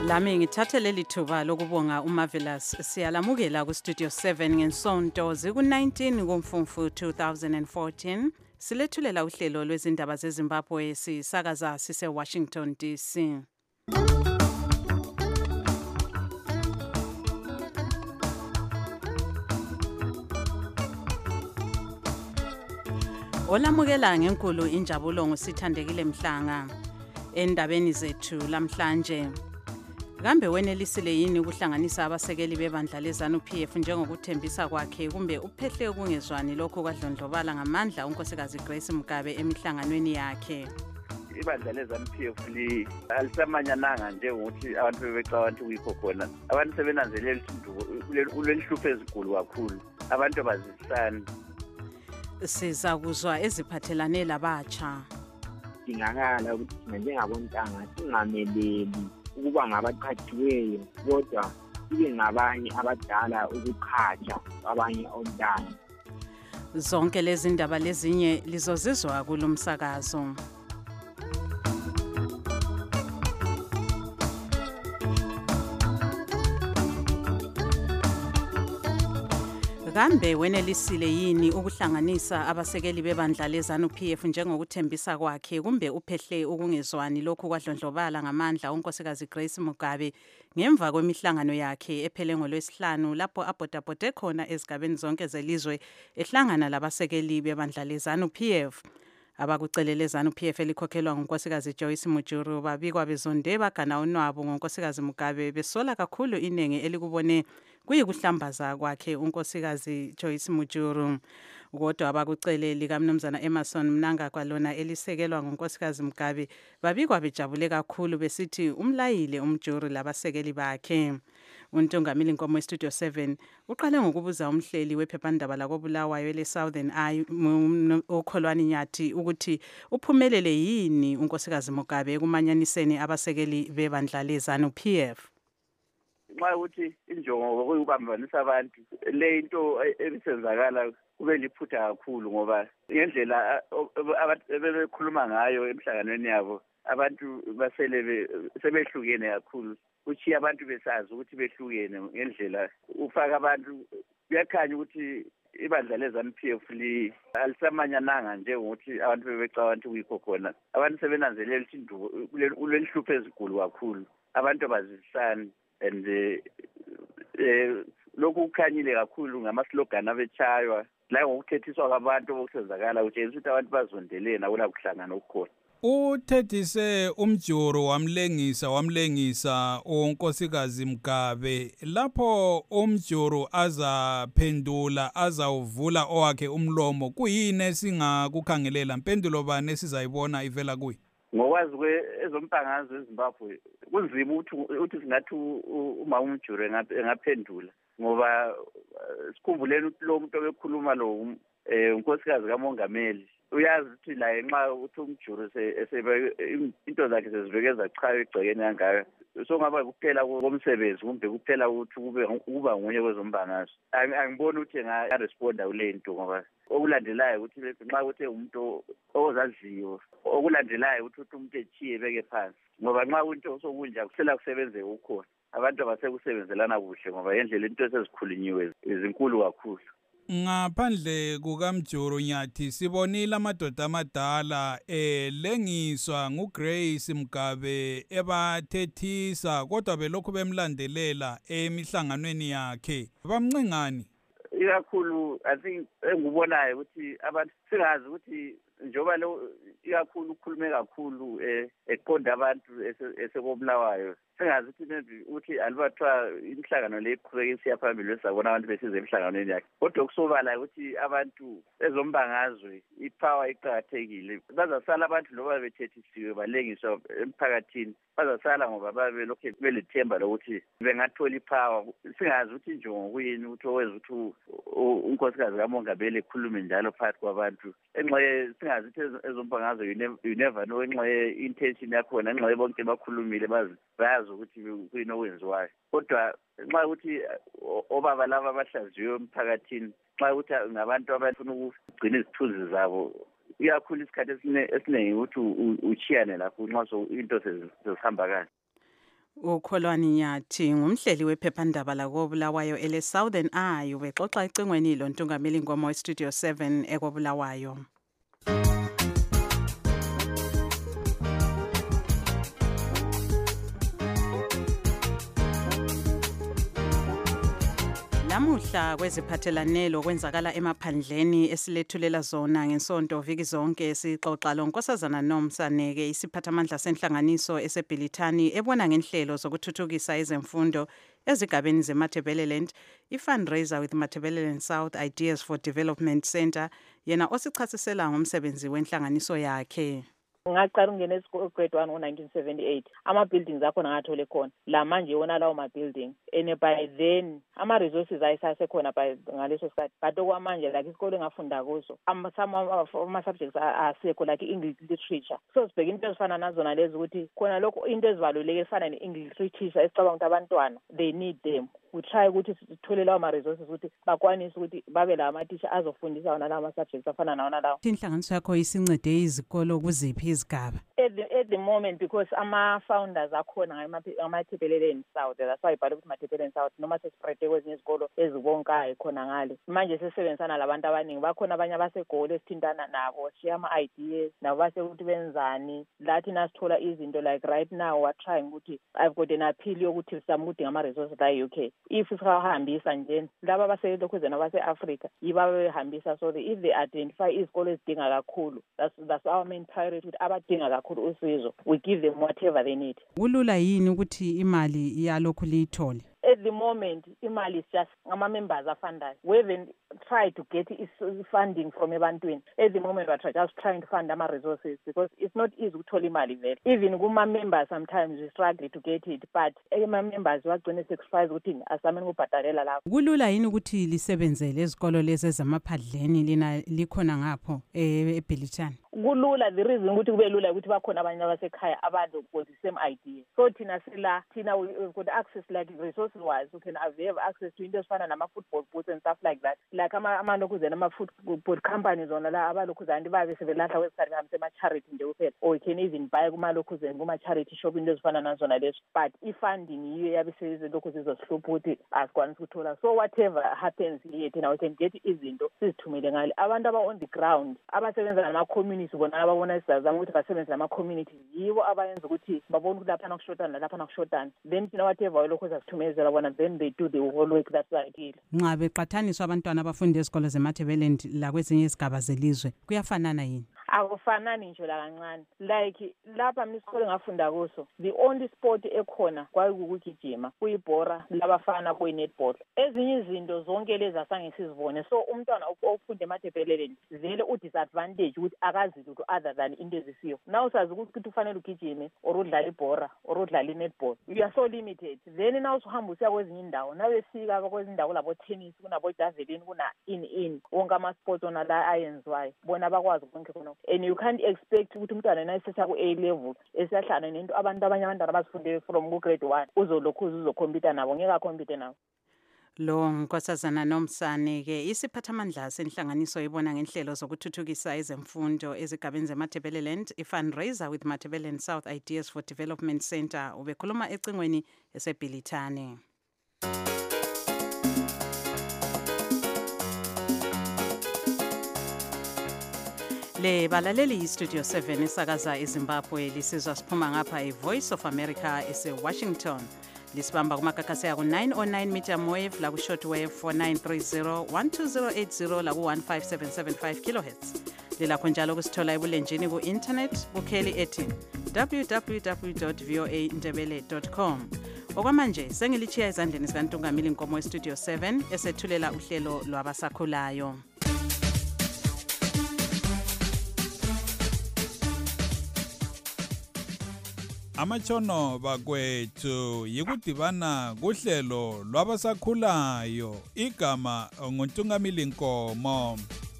Lami ngithathe leli thuba lokubonga uMarvelous siyalamukela ku Studio 7 ngensonto ziku-19 kuMfumfu 2014 silethulela uhlelo lwezindaba zeZimbabwe sisakaza sise Washington DC. Olamukela ngenkulu injabulo ngusithandekile Mhlanga endabeni zethu lamhlanje. Kambe wenelisile yini ukuhlanganisa abasekeli bebandla leZANU-PF njengokuthembisa kwakhe kumbe uphehle ukungezwani lokho kwadlondlobala ngamandla unkosikazi Grace Mugabe emihlanganweni yakhe? Ibandla leZANU-PF alisamanyananga njengokuthi abantu bebecabanga ukuthi kuyikho khona. Abantu sebenanzelela ulelihlupho ezikulu kakhulu. Abantu abazisani. Siza kuzwa eziphathelane labatsha. Dingakala ukuthi njengabontanga singameleli ukuba ngabaqhatshiweyo kodwa sibe ngabanye abadala ukuqhatsha abanye ontanga. Zonke lezi ndaba lezinye lizozizwa kulomsakazo. Kambe wenelisile yini ukuhlanganisa abasekeli bebandla leZANU-PF njengokuthembisa kwakhe kumbe uphehle ukungezwani lokho kwadlondlobala ngamandla unkosikazi Grace Mugabe ngemva kwemihlangano yakhe ephele ngoLwesihlanu lapho abhodabhode khona ezigabeni zonke zelizwe ehlangana labasekeli bebandla leZANU-PF. Abakucelele ZANU-PF elikhokhelwa ngunkosikazi Joyce Mujuru babikwa bezonde bagana unwabo ngonkosikazi Mugabe besola kakhulu inenge elikubone kuyikuhlambaza kwakhe unkosikazi Joyce Mujuru. Kodwa abakuceleli kaMnumzana Emerson Mnangagwa lona elisekelwa ngunkosikazi Mugabe babikwa bejabule kakhulu besithi umlayile umjuru labasekeli bakhe. Untongamili Nkomo Studio 7 uqale ngokubuza umhleli wephephandaba lakobulawayo leSouthern Eye uKholwani Nyathi ukuthi uphumelele yini unkosikazi Mugabe ekumanyaniseni abasekeli bebandla leZANU-PF. Nxa ukuthi injongo kuyubambanisa abantu le into ebisenzakala kube liphutha kakhulu ngoba ngendlela bebekhuluma ngayo emhlanganweni yabo abantu basele sebehlukene kakhulu. Uchiya abantu besazi ukuthi behlukene ngendlela ufaka abantu kuyakhanya ukuthi ibandla leZANU-PF alisamanyananga njengokuthi abantu bebecabanga ukuthi kuyikho khona. Abantu sebenanzelela ulelihlupho ezikulu kakhulu. Abantu abazisani and lokhu kukhanyile kakhulu ngamaslogan abetshaywa la ngokuthethiswa kwabantu okusenzakala utshengisa ukuthi abantu bazondelene akula kuhlangana okukhona. Uthethise umjuru wamlengisa unkosikazi Mugabe lapho umjuru azaphendula azawuvula owakhe umlomo kuyini esingakukhangelela impendulo bani esizayibona ivela kuyi? Ngokwazi ezompangazo eZimbabwe kunzima ukuthi singathi uma umjuru engaphendula ngoba sikhumbuleni ukuthi lo muntu obekhuluma lo unkosikazi kaMongameli uyazi ukuthi la nxa uthi umjuru into zakhe sezivekeza chayo egcekeni kangayo so ngaba kuphela komsebenzi kumbe kuphela ukuthi kuba nguye kwezombangazo. Angiboni ukuthi engaresponda kule nto ngoba okulandelayo ukuthi nxa uthe umuntu ozaziyo okulandelayo ukuthi umuntu echiye beke phansi ngoba nxa into sokunja kusela kusebenze ukukhona abantu abasekusebenzelana kuhle ngoba yendlela into esezikhulunyiwe izinkulu kakhulu. Ngaphandle kukaMjuru Nyathi sibonile amadoda amadala lengiswa nguGrace Mugabe ebathethisa kodwa belokhu bemlandelela emihlanganweni yakhe bamncengani. Ikakhulu I think engubonayo ukuthi abantu singazi ukuthi njoba lo ikakhulu ukhulume kakhulu eqonda abantu esekobulawayo singazi ukuthi maybe uthi alibathwa imihlangano le iqhubeka isiya phambili besabona abantu besize emhlanganweni yakhe kodwa kusobala ukuthi abantu ezombangazwe ipower iqhakathekile bazasala abantu loba bethethisiwe balengiswa emphakathini bazasala ngoba babe lokho belethemba lokuthi bengathola ipower singazi ukuthi injongo kuyini ukuthi owenza ukuthi unkosikazi kaMongameli ekhulume njalo phakathi kwabantu enxa singazi ukuthi ezombangazwe you never know enxa intention yakhona enxa bonke bakhulumile bayazi ukuthi kuyini okwenziwayo kodwa nxa ukuthi obaba laba abahlaziyo emphakathini nxa ukuthi ngabantu abafuna ukugcina izithunzi zabo iyakhulu isikhathi esiningi ukuthi uchiyane lapho nxa into sezihamba kahle. Ukholwani Nyathi ngumhleli wephephandaba lakobulawayo ele Southern Eye ubexoxa ecingweni lontungameli ngoma weStudio 7 ekobulawayo. Namuhla kweziphathelane lokwenzakala emaphandleni esilethulela zona ngensonto viki zonke sixoxa lonkosazana Nomsaneke isiphathamandla senhlanganiso eseBhilithani ebona ngenhlelo zokuthuthukisa ezemfundo ezigabeni zeMatabeleland ifundraiser with Matabeleland South Ideas for Development Center yena osichasisela ngomsebenzi wenhlanganiso yakhe. Ngaqala ungena grade 1 ngo1978 ama-buildings akhona ngathole khona la manje wona lawo ma-building and by then ama-resources ayisasekhona ngaleso sikhathi but okwamanje like isikole engafunda kuso ama-subjects asekho like English literature so sibheka into ezifana nazona lezi ukuthi khona lokho into ezibaluleke efana ne-English literature esicabanga ukuthi abantwana they need them. We try ukuthi sithole lawo ma-resources ukuthi bakwanise ukuthi babe la ama-teacher azofundisa wona lawo ma-subjects afana nawona lawo. Inhlanganiso yakho isincede izikolo kuziphi izigaba? At the moment because ama-founders akhona ngamaThebeleleni South, that's why ibhalwe ukuthi Mathebeleleni South noma sesiphrede kwezinye izikolo ezibonkayo khona ngale. Manje sesebenzisana labantu abaningi bakhona abanye abasegoli esithintana nabo share ama-ideas nabo basekuthi benzani lathi nasithola izinto like right now we're trying ukuthi I've got an appeal yokuthi sizama ukudinga ama-resources la UK. If sihambisa nje laba baselokhuzana base-Africa yiba behambisa so if they identify izikolo ezidinga kakhulu that's our main priority ukuthi abadinga kakhulu usizo we give them whatever they need. Kulula yini ukuthi imali yalokhu liyithole? At the moment, imali is just ama-members afundayo. We haven't tried to get funding from ebantwini. At the moment, we're just trying to fund ama-resources because it's not easy ukuthola imali vele. Even kuma-members, sometimes we struggle to get it, but ama-members bagcine sacrifice ukuthi asameni ukubhadalela lapho. Kulula yini ukuthi lisebenzele ezikolo lezi ezamaphandleni lina likhona ngapho eBhilithani? Kulula, the reason ukuthi kube lula ukuthi bakhona abanye abasekhaya abantu with the same idea. So thina we've got access like resources wise we can have access to into ezifana nama-football booths and stuff like that. Like amalokhuzana ama-football companies ona la abalokhuzana babe sebelahla kwesikhathi behambise ama-charity nje kuphela or you can even buy kumalokhuzana kuma-charity shop into ezifana nazona lezo but i-funding yiyo yabe sezilokhu zizosihlupha ukuthi asikwanisa ukuthola. So whatever happens here thina we can get izinto sizithumele ngale abantu aba-on the ground abasebenza nama-community bona ababona sizazama ukuthi basebenze nama-community yibo abayenza ukuthi babone ukuthi laphana kushotana laphana kushotana then thina whatever lokhu zasithumezela bona then they do the whole work that's ideal. Nxa beqathaniswa abantwana abafunda ezikolo zeMatabeleland la kwezinye izigaba zelizwe kuyafanana yini? Akufanani nje la kancane like lapha misikole ngafunda kuso the only sport ekhona kwakukugijima kuyibhora labafana kuyi-netball ezinye izinto zonke lezi asange sizibone so umntwana ofunda eMatabeleland vele u-disadvantage ukuthi akazi lutho other than into ezisiyo now usazi ukuthi ufanele ugijime or udlala ibhora or udlala i-netball you are so limited then now usuhamba usiya kwezinye indawo nawefika kwezinye indawo labo-tennis kunabo-javelin kuna-in wonke ama-sports ona la ayenziwayo bona bakwazi konke khona and you can't expect ukuthi umntwana nayisesa ku-A level esiyahlana nento abantu abanye abantwana bazifunde from ku-grade 1 uzokhompyutha nabo ngeke akhompyuthe nabo. Lo nkosazana Nomsaneke isiphathamandla senhlanganiso ibona ngenhlelo zokuthuthukisa ezemfundo ezigabeni zeMatabeleland ifundraiser with Matabeleland South Ideas for Development Center ubekhuluma ecingweni eseBhilithani. Le balaleli iStudio 7 esakaza eZimbabwe lisizwa siphuma ngapha eVoice of America eseWashington. Lisibamba kumakakasi aku 909 meter wave la ku shortwave 4930 12080 la ku 15775 kilohertz. Lilakho njalo kusithola ebulenjini ku internet bukheli ethi www.voaindebele.com. Okwamanje sengilichiya ezandleni zikaNtungamili Nkomo eStudio 7 esethulela uhlelo lwabasakhulayo. Amachono bakwethu yikudibana kuhlelo lwabasakhulayo igama nguNtungamili Nkomo.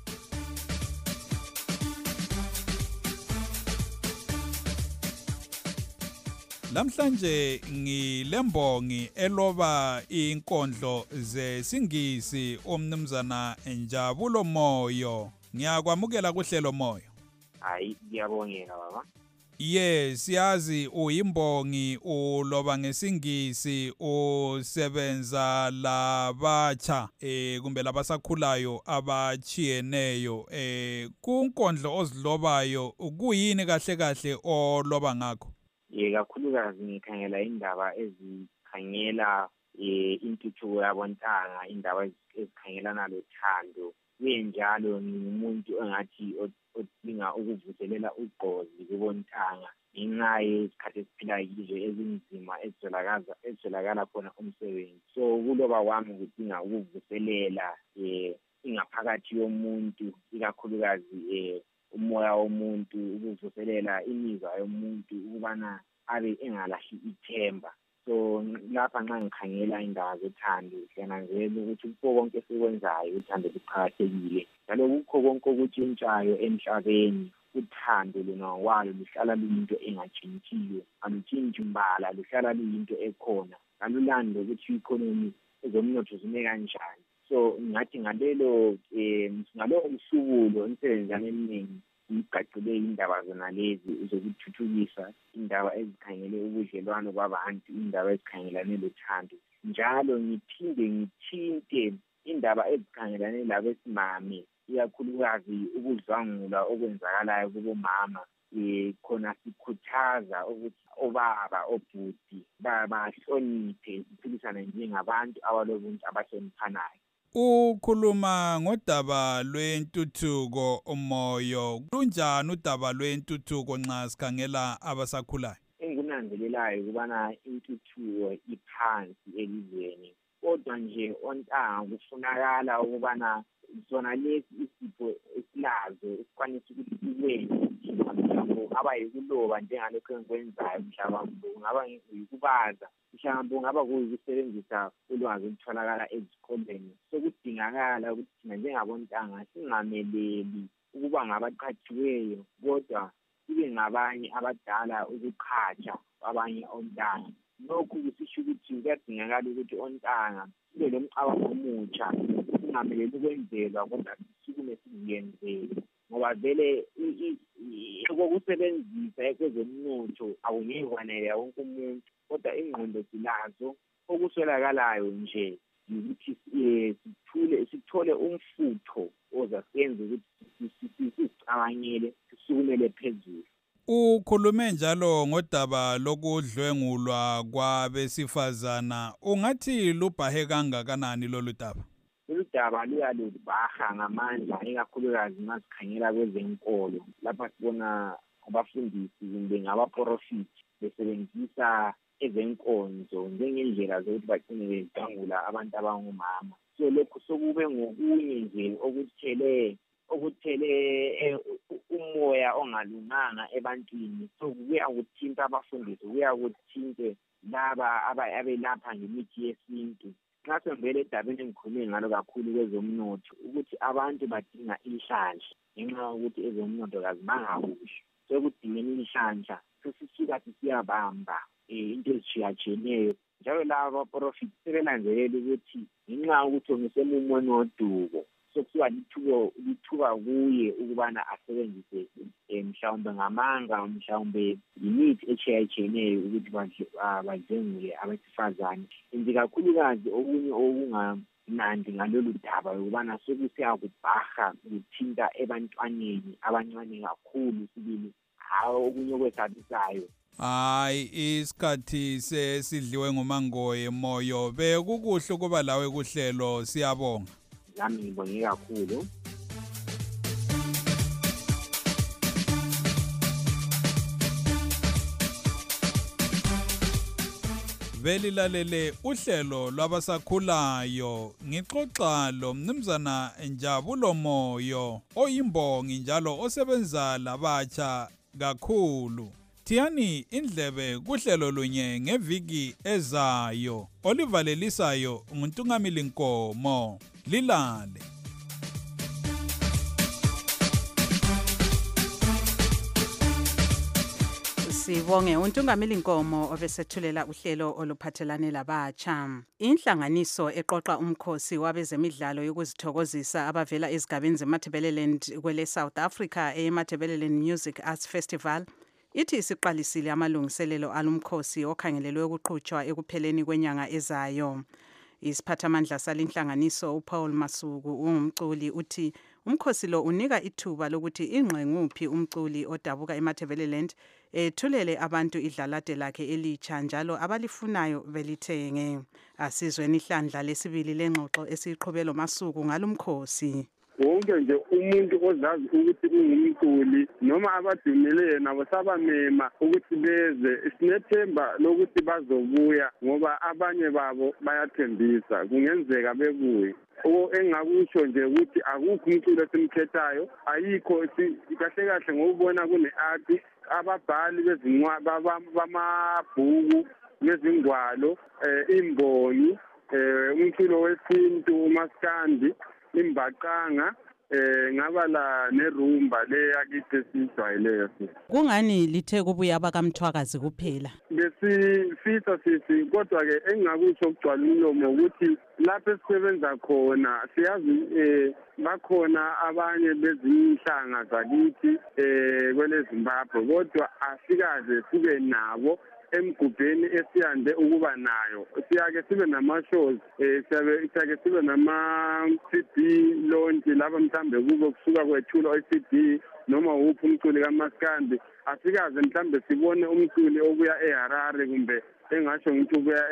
Lamhlanje ngilembongi eloba inkondlo zesingisi omnumzana Njabulo Moyo. Ngiyakwamukela kuhlelo Moyo. Hayi ngiyabongela baba. Yes, siyazi uyimbongi uloba ngesingisi usebenza labatsha kumbe labasakhulayo abachiyeneyo kunkondlo ozilobayo kuyini kahle kahle oloba ngakho? Kakhulukazi ngikhangela indaba ezikhangela intuthuko yabontanga, indaba ezikhangelana lothando. Kunjalo ngimuntu engathi odinga ukuvuselela ugqozi kubontanga ngenxa yesikhathi esiphila kizo ezinzima ezitholakala khona umsebenzi. So kuloba wami kudinga ukuvuselela ingaphakathi yomuntu, ikakhulukazi umoya womuntu, ukuvuselela imizwa yomuntu ukubana abe engalahli ithemba. So lapha nxa ngikhangela indaba zothando siyananzelela ukuthi kukho konke esikwenzayo uthando luqakathekile, njalo kukho konke okutshintshayo emhlabeni uthando lona walo luhlala luyinto engatshintshiyo, alutshintshi mbala, luhlala luyinto ekhona, alulandi ukuthi i-economy ezomnotho zime kanjani. So ngathi ngalowo mhlubulo emsebenzini eminingi ngigaqule indaba zona lezi zokuthuthukisa indaba ezikhangele ubudlelwano babantu, indaba ezikhangelane lothando. Njalo ngiphinde ngithinte indaba ezikhangelane labesimame, ikakhulukazi ukuzwangula okwenzakalayo kubomama. Khona sikhuthaza ukuthi obaba, obhuti bahloniphe, siphilisane njengabantu abalobuntu abahloniphanayo. Ukhuluma ngodaba lwentuthuko umoyo. Lunjani udaba lwentuthuko nxa sikhangela abasakhulayo? Engunanzelelayo ukubana intuthuko iphansi elizweni, kodwa nje ontanga kufunakala ukubana zona lezi isipho esilazo esikwanisa ukuthi sikwenze mhlawumbe kungaba yikuloba njengalokho engikwenzayo, mhlawumbe kungaba yikubaza, mhlawumbe kungaba kuyikusebenzisa ulwazi olutholakala ezikoleni. Sokudingakala ukuthi thina njengabontanga singameleli ukuba ngabaqhatshiweyo, kodwa sibe ngabanye abadala ukuqhatsha abanye ontanga. Lokhu kusisho ukuthi kuyadingakala ukuthi ontanga sibe lomcabango omutsha, singameleli ukwenzelwa kodwa sisukume siziyenzele, ngoba vele okusebenzisa kwezomnotho akungeke kwanele wonke umuntu, kodwa ingqondo silazo. Okuswelakalayo nje ukuthi sithole umfutho ozasenza ukuthi sicabangele, sisukumele phezulu. Ukhulume njalo ngodaba lokudlwengulwa kwabesifazana. Ungathi lubhahe kangakanani lolu daba? Lolu daba luyalubaha ngamandla, ikakhulukazi masikhangela kwezenkolo. Lapha sibona abafundisi kumbe ngabaprofiti besebenzisa ezenkonzo njengendlela zokuthi bagcine bezangula abantu abangomama. So lokhu sokube ngokunye nje okuthele umoya ongalunganga ebantwini. So kuya kuthinta abafundisi, kuya kuthinte laba abelapha ngemithi yesintu. Nxa sembele edabeni engikhulume ngalo kakhulu kwezomnotho, ukuthi abantu badinga inhlanhla ngenxa yokuthi ezomnotho kazimanga kuhle. Sekudingeni inhlanhla sesisuka siyabamba into ezitshiyatshiyeneyo, njalo laba abaprofiti sebelanzelela ukuthi ngenxa yokuthi ngisemumweni wodubo, sokusuka lithuba kuye ukubana asebenzise mhlawumbe ngamanga, mhlawumbe yimithi etshiyatshiyeneyo ukuthi badlwengule abesifazane. Nje kakhulukazi okunye okungamnandi ngalolu daba ukubana sokusiya kubhaha kuthinta ebantwaneni abancane kakhulu sibili, hayi okunye okwesabisayo. Hayi, isikhathi sesidliwe ngumangoye moyo. Bekukuhle kuba lawe kuhlelo, siyabonga. Nami ngibonge kakhulu. Belilalele uhlelo lwabasakhulayo, ngixoxa lo mnumzana Njabulo Moyo oyimbongi njalo osebenza labatsha kakhulu. Thiyani indlebe kuhlelo lunye ngeviki ezayo. Olivalelisayo nguNtungamili Nkomo. Lilale. Sibonge uNtungamili Nkomo obesethulela uhlelo oluphathelane labatsha. Inhlanganiso eqoqa umkhosi wabezemidlalo yokuzithokozisa abavela ezigabeni zeMatabeleland kwele South Africa eMatabeleland Music Arts Festival ithi isiqalisile amalungiselelo alumkhosi okhangelelwe ukuqhutshwa ekupheleni kwenyanga ezayo. Isiphathamandla salinhlanganiso uPaul Masuku ungumculi uthi umkhosi lo unika ithuba lokuthi ingqenguphi umculi odabuka eMatabeleland ethulele abantu idlalade lakhe elitsha njalo abalifunayo belithenge. Asizweni ihlandla lesibili lengxoxo esiqhubelo Masuku ngalumkhosi. Wonke nje umuntu ozazi ukuthi ungumculi noma abadumile yena basabamema ukuthi beze, sinethemba lokuthi bazobuya ngoba abanye babo bayathembisa kungenzeka bebuye. Engakusho nje ukuthi akukho umculo esimkhethayo, ayikho kahle kahle ngokubona kune-art, ababhali bamabhuku nezingwalo, imbongi, umculo wesintu, umaskandi, imbaqanga, ngabala nerumba leyakithi esijwayeleyo. Kungani lithe kubuya abakamthwakazi kuphela? Besifisa sisi kodwa ke engakusho ukugcwala umlomo ukuthi lapho esisebenza khona siyazi bakhona abanye bezinhlanga zakithi kwele Zimbabwe kodwa asikaze sibe nabo emgubheni esiyande ukuba nayo. Siyake sibe nama-shows, siyake sibe nama-CD launch lapha mhlambe kube kusuka kwethulo i-CD noma uphi umculi kaMaskandi. Asikaze mhlambe sibone umculi obuya eHarare kumbe engasho ngithi ubuya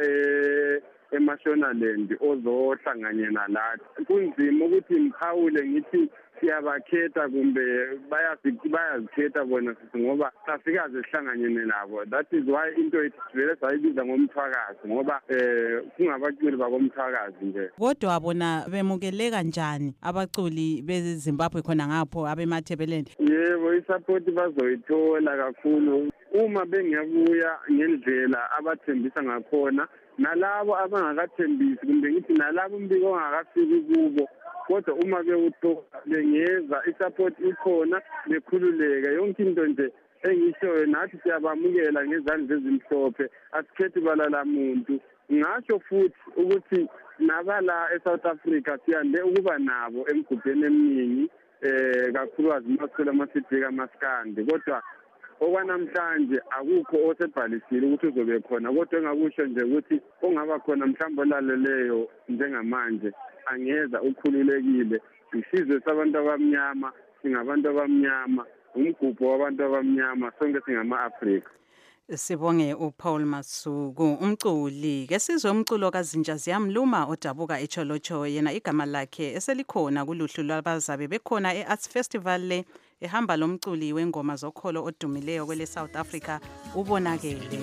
eMashonaland ozohlanganyela lathi. Kunzima ukuthi mkhawule ngithi siyabakhetha kumbe bayazikhetha bona sithi ngoba asikaze sihlanganyene nabo. That is why into ethi sivele sayibiza ngomthwakazi ngoba kungabaculi bakomthwakazi nje. Kodwa bona bemukeleka njani abaculi beZimbabwe khona ngapho abemathebeleni? Yebo, isupport bazoyithola kakhulu uma bengabuya ngendlela abathembisa ngakhona, nalabo abangakathembisi kumbe ngithi nalabo umbiko ongakafiki kubo. Kodwa uma bewuthola bengeza isupport ikhona bekhululeke yonke into nje engishoyo nathi siyabamukela ngezandla ezimhlophe, asikhethi balala muntu. Ngasho futhi ukuthi nabala eSouth Africa siyande ukuba nabo emgubheni eminingi kakhulukazi masicela amasidi kaMaskandi, kodwa okwanamhlanje akukho osebhalisile ukuthi uzobe khona. Kodwa engakusho nje ukuthi ongaba khona mhlawumbe olaleleyo njengamanje angeza ukhululekile. Isizwe sabantu abamnyama, singabantu abamnyama, umgubho wabantu abamnyama, sonke singama-Afrika. Sibonge uPaul Masuku umculi. Ke sizwe umculo kaZinja Ziyamluma odabuka eCholocho, yena igama lakhe eselikhona kuluhlu lwabazabe bekhona eArts Festival le ehamba lomculi wengoma zokholo odumileyo kwele South Africa ubonakele.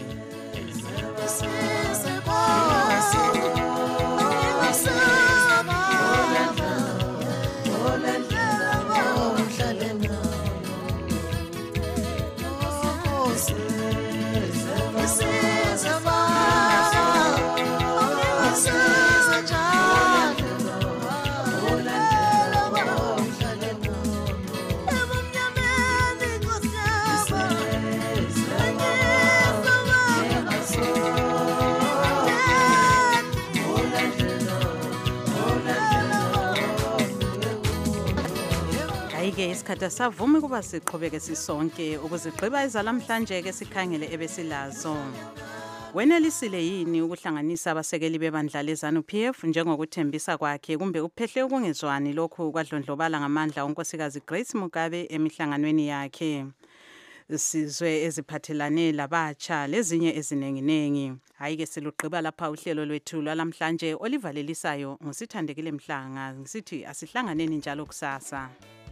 Ke isikhathi savuma kuba siqhubeke sisonke ukuzigqiba izalamhlanje ke sikhangele ebesilazo. Wenelisile yini ukuhlanganisa abasekeli bebandla leZANU PF njengokuthembisa kwakhe kumbe uphehle ukungezwani lokhu kwadlondlobala ngamandla unkosikazi Grace Mugabe emihlanganweni yakhe? Sizwe eziphathelane labatsha lezinye ezinenginengi. Hayi ke siluqhiba lapha uhlelo lwethu lwalamhlanje olivalelisayo ngosithandekile Mhlanga ngisithi asihlanganeni njalo kusasa.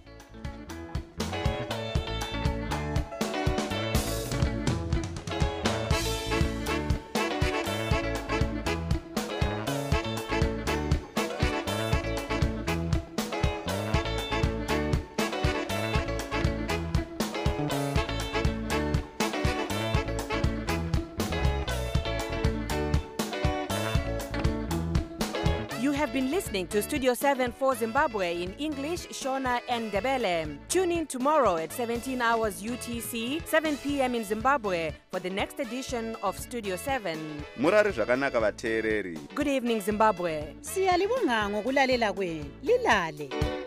Been listening to Studio 7 for Zimbabwe in English, Shona and Ndebele. Tune in tomorrow at 17 hours UTC, 7 p.m. in Zimbabwe for the next edition of Studio 7. Murari zvakanaka vateereri. Good evening, Zimbabwe. Siyalibonga ngokulalela kwenu. Lilale.